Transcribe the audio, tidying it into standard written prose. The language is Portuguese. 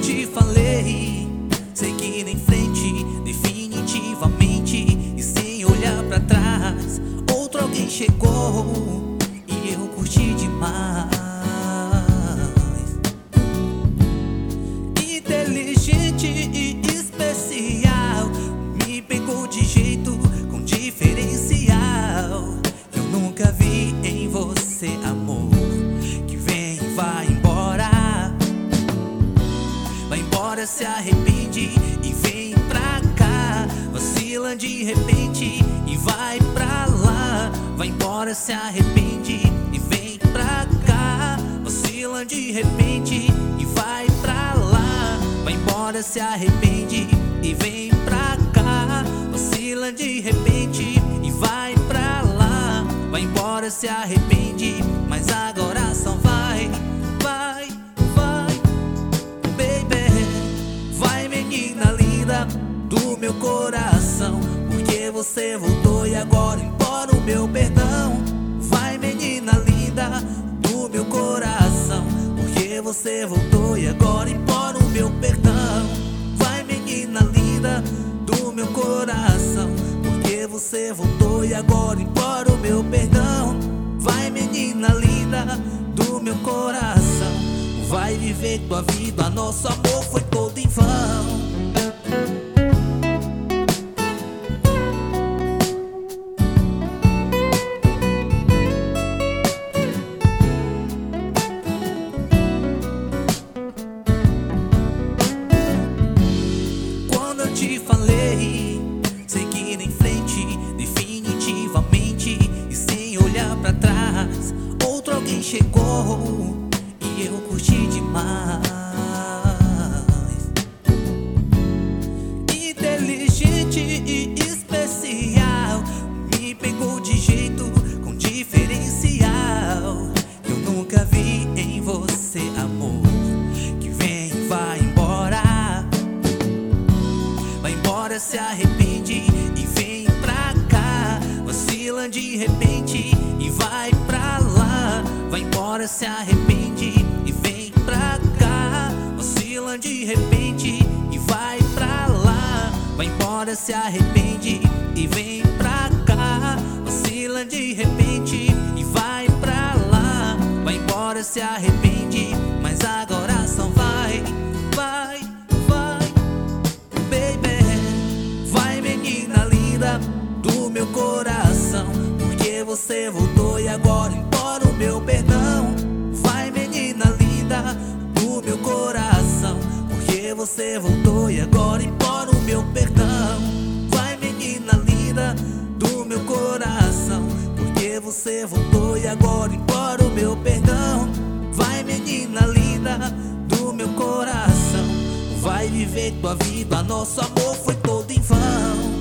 te falei, seguir em frente, definitivamente, e sem olhar pra trás. Outro alguém chegou e eu curti demais. Inteligente e especial, me pegou de jeito com diferencial. Eu nunca vi em você amor que vem e vai embora. Vai embora, se arrepende e vem pra cá. Vacila de repente e vai pra lá. Vai embora, se arrepende e vem pra cá. Vacila de repente e vai pra lá. Vai embora, se arrepende e vem pra cá. Vacila de repente e vai pra lá. Vai embora, se arrepende, mas agora só vai, vai, vai, baby. Vai, menina linda do meu coração, porque você voltou e agora implora o meu perdão. Vai, menina linda do meu coração, porque você voltou e agora implora o meu perdão. Vai, menina linda do meu coração, porque você voltou e agora implora o meu perdão. Vai, menina linda do meu coração, vai viver tua vida, nosso amor foi todo em vão. Quando eu te falei, seguir em frente, definitivamente, e sem olhar pra trás, outro alguém chegou e eu curti demais. Inteligente e especial, me pegou de jeito com diferencial. Eu nunca vi em você amor que vem e vai embora. Vai embora, se arrepende e vem pra cá. Vacila de repente e vai pra lá. Vai embora, se arrepende e vem pra cá. Vacila de repente e vai pra lá. Vai embora, se arrepende e vem pra cá. Vacila de repente e vai pra lá. Vai embora, se arrepende, mas agora só vai, vai, vai, baby. Vai, menina linda do meu coração, porque você voltou e agora implora o meu perdão. Vai, menina linda do meu coração, porque você voltou e agora implora o meu perdão. Vai, menina linda do meu coração, porque você voltou e agora implora o meu perdão. Vai, menina linda do meu coração, vai viver tua vida, nosso amor foi todo em vão.